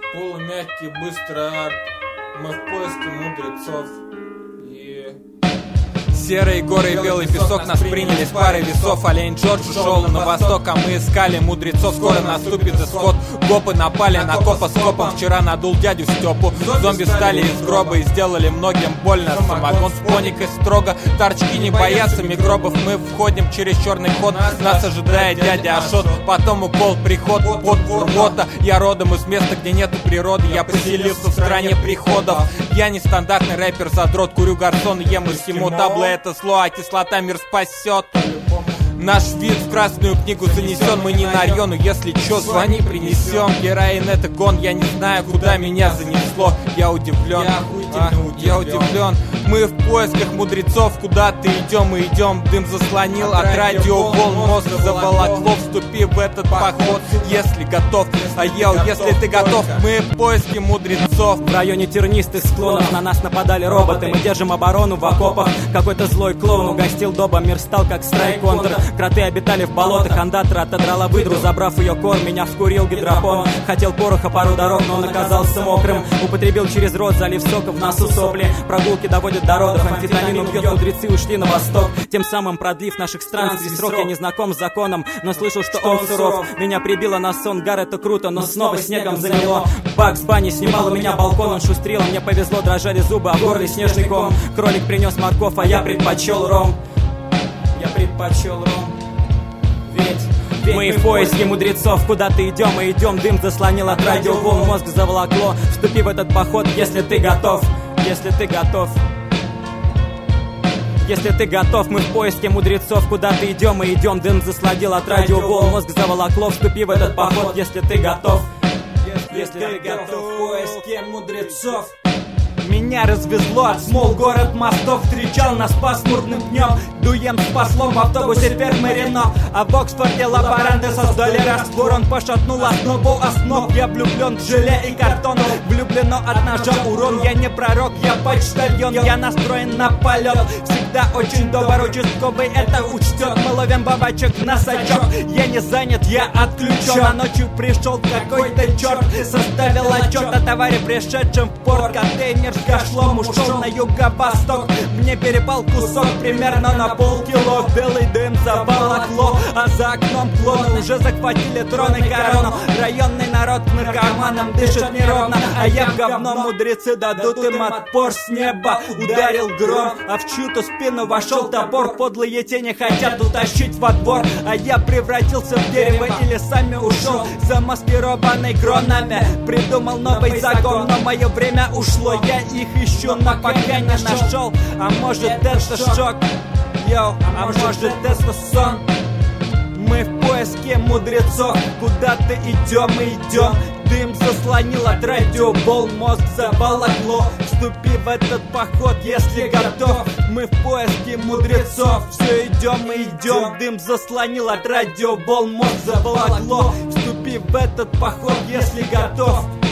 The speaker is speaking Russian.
Полумягкий, быстрый арт. Мы в поиске мудрецов. Серые горы и белый песок нас приняли с парой весов. Олень Джордж ушел на восток, а мы искали мудрецов. Скоро наступит исход. Гопы напали на копа с копом. Вчера надул дядю Степу. Зомби встали из гроба и сделали многим больно. Самогон с поникой строго. Торчки не боятся микробов. Мы входим через черный ход. Нас ожидает дядя Ашот. Потом укол, приход, под рвота. Я родом из места, где нету природы. Я поселился в стране приходов. Я не стандартный рэпер, задрот. Курю гарсон, ем эскимо. Табло это зло, а кислота мир спасет. Наш вид в красную книгу занесен. Мы не на району, если чё, звони, принесем. Героин это гон, я не знаю, куда меня занесло. Я удивлен, я удивлен. Мы в поисках мудрецов, куда-то идем, мы идем. Дым заслонил от радиоволн, мозг заволокло. Вступи в этот поход, если готов. А если ты готов, мы в поиске мудрецов. В районе тернистых склонов на нас нападали роботы. Мы держим оборону в окопах. Какой-то злой клоун угостил доба, мир стал как страйк-контр. Кроты обитали в болотах, андатра отодрала выдру. Забрав ее кор, меня вскурил гидропон. Хотел пороха пару дорог, но он оказался мокрым. Употребил через рот, залив сока в носу сопли. Прогулки доводят до родов, амфетамин убьет, мудрецы ушли на восток. Тем самым продлив наших странствий срок. Я не знаком с законом, но слышал, что он суров. Меня прибило на сон, гар это круто, но снова снегом замело. Бакс Банни снимал у меня балкон, он шустрил. Мне повезло, дрожали зубы, а в горле снежный ком. Кролик принес морковь, а я предпочел ром. Я предпочел ром. Ведь мы в поиске мудрецов, куда-то идем, мы идем. Дым заслонил от радиоволн, мозг заволокло. Вступи в этот поход, если ты готов. Если ты готов. Если ты готов, мы в поиске мудрецов, куда-то идем, мы идем. Дым заслонил от радиоволн, мозг заволокло. Вступи в этот поход, если ты готов. Если ты готов в поиске мудрецов. Меня развезло от смол, город мостов. Встречал нас пасмурным днем. Дуем с послом в автобусе фермы Рено. А в Оксфорде лаборанты создали раствор. Он пошатнул основу основ. Я влюблен в желе и картон. Влюблено от ножа урон. Я не пророк, я почтальон. Я настроен на полет. Всегда очень добр, участковый это учтет. Мы ловим бабочек на сачок. Я не занят, я отключен. А ночью пришел какой-то черт. Составил отчет о товаре, пришедшем в порт. Контейнер с гашлом ушел на юго-восток. Мне перепал кусок примерно на полкило. Белый дым заволокло, а за окном клоны уже захватили трон и корону. Районный народ к наркоманам дышит неровно, а я в говно, мудрецы дадут им отпор. С неба ударил гром, а в чью-то спину вошел топор. Подлые тени хотят утащить во двор, а я превратился в дерево и лесами ушел, замаскированный кронами. Придумал новый закон, но мое время ушло. Я их ищу, но пока не нашел. А может это шок, йоу, а может это сон. Мы в поиске мудрецов, куда-то идем и идем. Дым заслонил от радиоволн, мозг заволокло. Вступи в этот поход, если готов. Мы в поиске мудрецов, все идем и идем. Дым заслонил от радиоволн, мозг заволокло. Вступи в этот поход, если готов.